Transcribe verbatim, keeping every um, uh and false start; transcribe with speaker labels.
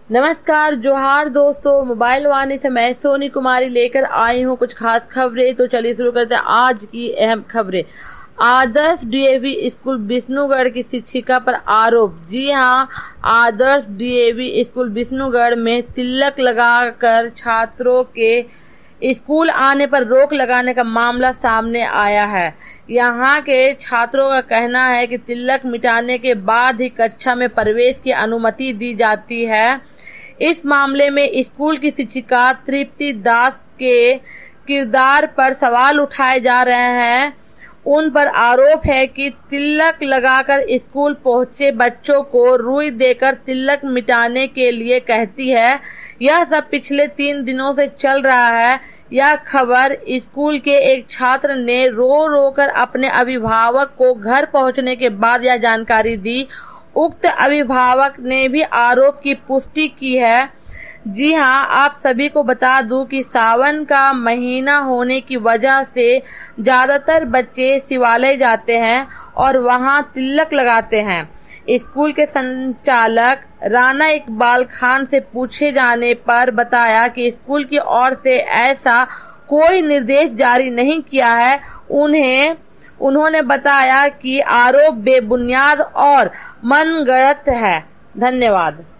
Speaker 1: नमस्कार, जोहार दोस्तों। मोबाइल वाणी से मैं सोनी कुमारी लेकर आई हूँ कुछ खास खबरें। तो चलिए शुरू करते हैं आज की अहम खबरें। आदर्श डीएवी स्कूल विष्णुगढ़ की शिक्षिका पर आरोप। जी हां, आदर्श डीएवी स्कूल विष्णुगढ़ में तिलक लगाकर छात्रों के स्कूल आने पर रोक लगाने का मामला सामने आया है। यहां के छात्रों का कहना है कि तिलक मिटाने के बाद ही कक्षा में प्रवेश की अनुमति दी जाती है। इस मामले में स्कूल की शिक्षिका तृप्ति दास के किरदार पर सवाल उठाए जा रहे हैं। उन पर आरोप है कि तिलक लगाकर स्कूल पहुंचे बच्चों को रुई देकर तिलक मिटाने के लिए कहती है। यह सब पिछले तीन दिनों से चल रहा है। यह खबर स्कूल के एक छात्र ने रो रो कर अपने अभिभावक को घर पहुंचने के बाद यह जानकारी दी। उक्त अभिभावक ने भी आरोप की पुष्टि की है। जी हां, आप सभी को बता दूं कि सावन का महीना होने की वजह से ज्यादातर बच्चे शिवालय जाते हैं और वहां तिलक लगाते हैं। स्कूल के संचालक राना इकबाल खान से पूछे जाने पर बताया कि स्कूल की ओर से ऐसा कोई निर्देश जारी नहीं किया है। उन्हें उन्होंने बताया कि आरोप बेबुनियाद और मनगढ़ंत है। धन्यवाद।